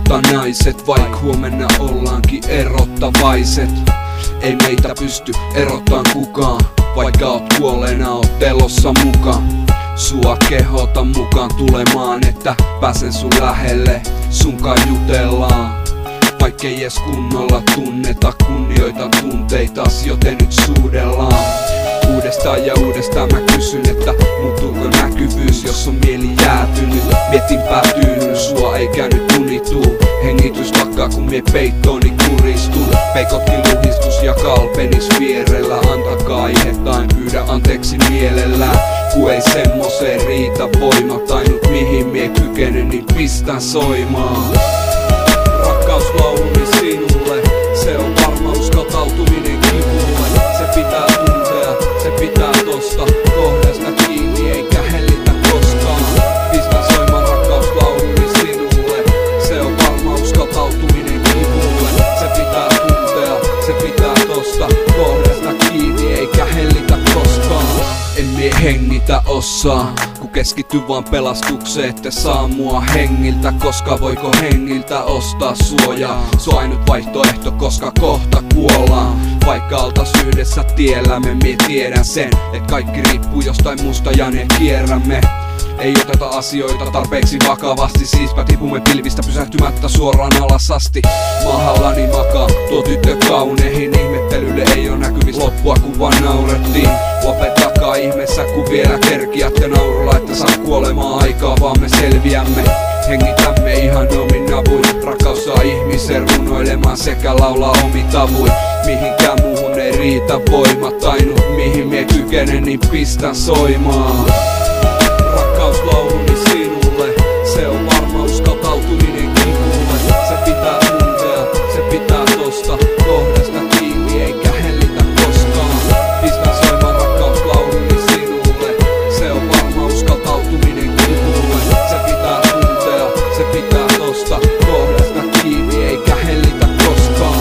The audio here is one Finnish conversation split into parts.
erota naiset, vaik huomenna ollaankin erottavaiset. Ei meitä pysty erottaan kukaan, vaikka oot kuolleena ottelossa mukaan. Sua kehotan mukaan tulemaan, että pääsen sun lähelle, sunkaan jutellaan. Vaikkei edes kunnolla tunneta, kunnioitan tunteitas, joten nyt suudellaan. Uudestaan ja uudestaan mä kysyn, että muuttuuko näkyvyys, jos on mieli jäätynyt. Mietin päätynyt, sua ei käynyt unituu. Hengitys lakkaa kun mie peittooni kuristuu. Peikotti luhistus ja kalpenis vierellä. Antakaa aihetta, en pyydä anteeksi mielellään. Ku ei semmoseen riitä voimat, ainut mihin mie kykenen, niin pistän soimaan. Rakkauslauluni sinulle, se on varma uskaltautuminen kivulle. Se pitää tuntea, se pitää tosta kohdasta kiinni, eikä hellitä koskaan. Pistän soimaan rakkauslauluni sinulle, se on varma uskaltautuminen kivulle. Se pitää tuntea, se pitää tosta kohdasta kiinni, eikä hellitä koskaan. En mie hengitä osaa, kun keskity vaan pelastukseen, ette saa mua hengiltä. Koska voiko hengiltä ostaa suojaa? Se on ainut vaihtoehto, koska kohta kuollaan. Vaikka oltais yhdessä tiellämme, mie tiedän sen, et kaikki riippuu jostain musta ja ne kierrämme. Ei oteta asioita tarpeeksi vakavasti, siispä tipumme pilvistä pysähtymättä suoraan alas asti. Mahallani makaa tuo tyttö kauneihin, ihmettelylle ei oo näkyvis loppua kun vaan naurettiin. Lopettakaa ihmeessä kun vielä kerkiätte naurulla, että saa kuolemaa aikaa vaan me selviämme. Hengitämme ihan omin avuin, rakkaus saa ihmisen runoilemaan sekä laulaa omin tavoin. Mihinkään muuhun ei riitä voimat, ainut mihin mie kykenen, niin pistän soimaan. Rakkauslauluni sinulle, se on varma uskaltautuminen kivulle. Se pitää tuntea, se pitää tosta kohdasta kiinni, eikä hellitä koskaan. Pistän soimaan rakkauslauluni sinulle, se on varma uskaltautuminen kivulle. Se pitää tuntea, se pitää tosta kohdasta kiinni, eikä hellitä koskaan.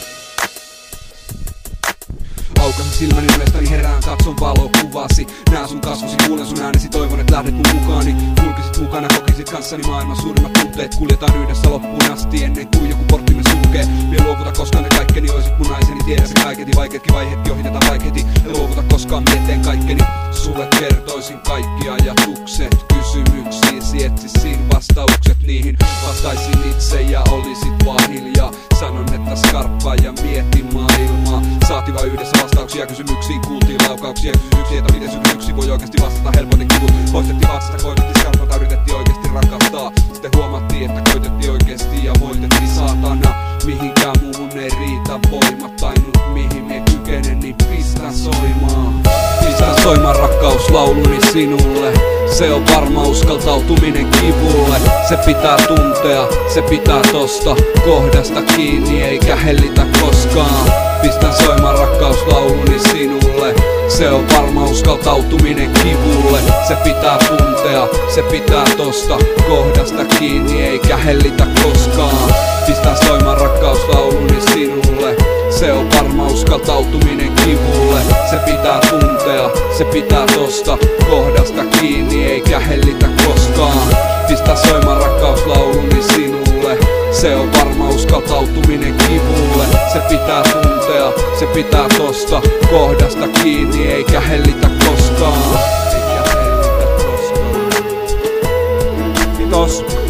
Aukasin silmäni ylestäni herään, katson valokuvasi. Näen sun kasvosi, kuulen sun äänesi, toivon et lähdet mun mukaani. Kulkisit mukana, kokisit kanssani maailman suurimmat tunteet. Kuljetaan yhdessä loppuun asti ennen kuin joku porttimme sulkee. Vie luovuta koskaan ne kaikkeni, oisit mun naiseni. Tiedä se kaiketi, vaikeetkin vaiheetkin ohitetaan vaikeeti. Ja luovuta koskaan mieteen kaikkeni. Sulle kertoisin kaikki ajatukset, kysymyksiisi etsisin vastaukset niihin. Vastaisin itse ja olisit vaan hiljaa. Sanon että skarppaa ja mietin maailmaa. Saatiin vaan yhdessä vastauksia kysymyksiin, kuultiin laukauksia kysymyksiä, että miten kysymyksiin voi oikeesti vastata. Helpotin kivut, poistettiin vastasta, koitettiin skarpata, yritettiin oikeesti rakastaa. Sitten huomattiin, että koitettiin oikeesti ja voitettiin saatana. Mihinkään muuhun ei riitä voimat, ainut mihin me kykenen, niin pistän soimaan. Pistän soimaan rakkauslauluni sinulle, se on varma uskaltautuminen kivulle. Se pitää tuntea, se pitää tosta kohdasta kiinni, eikä hellitä koskaan. Pistän soimaan rakkauslauluni sinulle, se on varma uskaltautuminen kivulle. Se pitää tuntea, se pitää tosta kohdasta kiinni, eikä hellitä koskaan. Pistän soimaan rakkauslauluni sinulle, se on varma uskaltautuminen kivulle. Se pitää tuntea, se pitää tosta kohdasta kiinni, eikä hellitä koskaan. Pistän soimaan rakkauslauluni sinulle, se on varma uskaltautuminen kivulle. Se pitää tuntea, se pitää tosta kohdasta kiinni, eikä hellitä koskaan. Eikä hellitä koskaan. Kiitos.